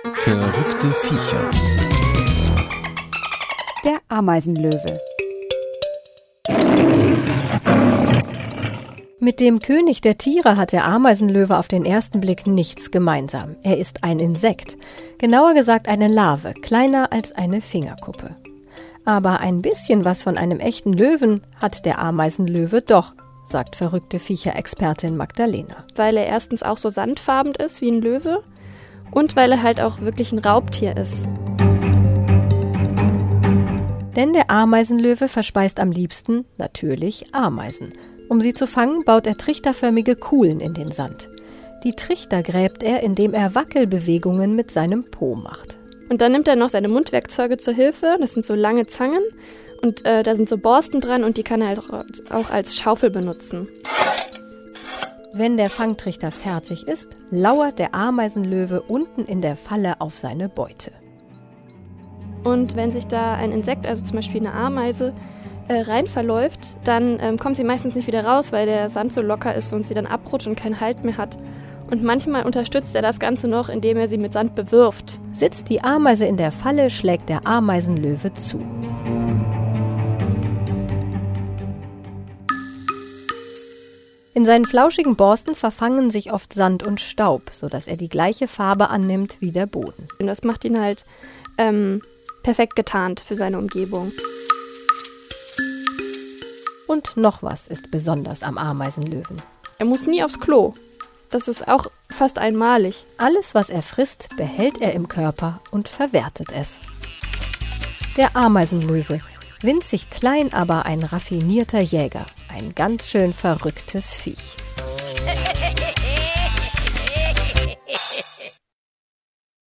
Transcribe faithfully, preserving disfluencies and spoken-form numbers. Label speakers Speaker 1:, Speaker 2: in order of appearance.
Speaker 1: Verrückte Viecher.
Speaker 2: Der Ameisenlöwe.
Speaker 3: Mit dem König der Tiere hat der Ameisenlöwe auf den ersten Blick nichts gemeinsam. Er ist ein Insekt, genauer gesagt eine Larve, kleiner als eine Fingerkuppe. Aber ein bisschen was von einem echten Löwen hat der Ameisenlöwe doch, sagt verrückte Viecher-Expertin Magdalena.
Speaker 4: Weil er erstens auch so sandfarben ist wie ein Löwe und weil er halt auch wirklich ein Raubtier ist.
Speaker 3: Denn der Ameisenlöwe verspeist am liebsten natürlich Ameisen. Um sie zu fangen, baut er trichterförmige Kuhlen in den Sand. Die Trichter gräbt er, indem er Wackelbewegungen mit seinem Po macht.
Speaker 4: Und dann nimmt er noch seine Mundwerkzeuge zur Hilfe. Das sind so lange Zangen und äh, da sind so Borsten dran und die kann er halt auch als Schaufel benutzen.
Speaker 3: Wenn der Fangtrichter fertig ist, lauert der Ameisenlöwe unten in der Falle auf seine Beute.
Speaker 4: Und wenn sich da ein Insekt, also zum Beispiel eine Ameise, äh, rein verläuft, dann ähm, kommt sie meistens nicht wieder raus, weil der Sand so locker ist und sie dann abrutscht und keinen Halt mehr hat. Und manchmal unterstützt er das Ganze noch, indem er sie mit Sand bewirft.
Speaker 3: Sitzt die Ameise in der Falle, schlägt der Ameisenlöwe zu. In seinen flauschigen Borsten verfangen sich oft Sand und Staub, sodass er die gleiche Farbe annimmt wie der Boden.
Speaker 4: Und das macht ihn halt ähm, perfekt getarnt für seine Umgebung.
Speaker 3: Und noch was ist besonders am Ameisenlöwen.
Speaker 4: Er muss nie aufs Klo. Das ist auch fast einmalig.
Speaker 3: Alles, was er frisst, behält er im Körper und verwertet es. Der Ameisenlöwe. Winzig klein, aber ein raffinierter Jäger. Ein ganz schön verrücktes Viech.